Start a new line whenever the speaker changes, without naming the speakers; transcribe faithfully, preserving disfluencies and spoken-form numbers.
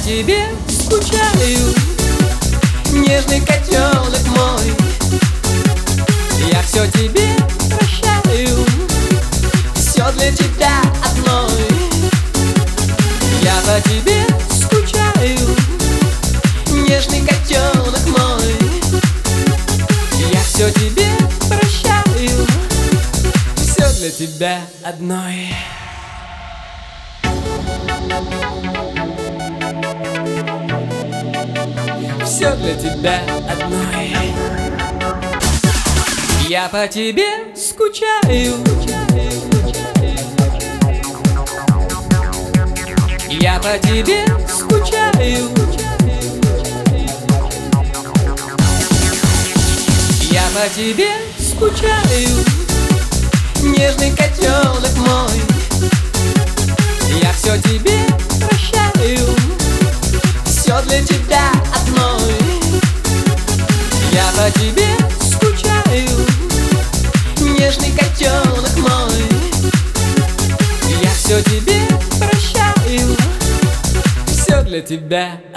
тебе скучаю, нежный котенок мой. Я все тебе прощаю, все для тебя одной. Я по тебе скучаю, нежный котенок мой. Я все тебе прощаю, все для тебя одной. Все для тебя одной. Я по тебе скучаю, я по тебе скучаю, я по тебе скучаю, нежный котенок мой. Я все тебе прощаю, все для тебя одной. Я по тебе скучаю, нежный котенок мой. Я все тебе прощаю, все для тебя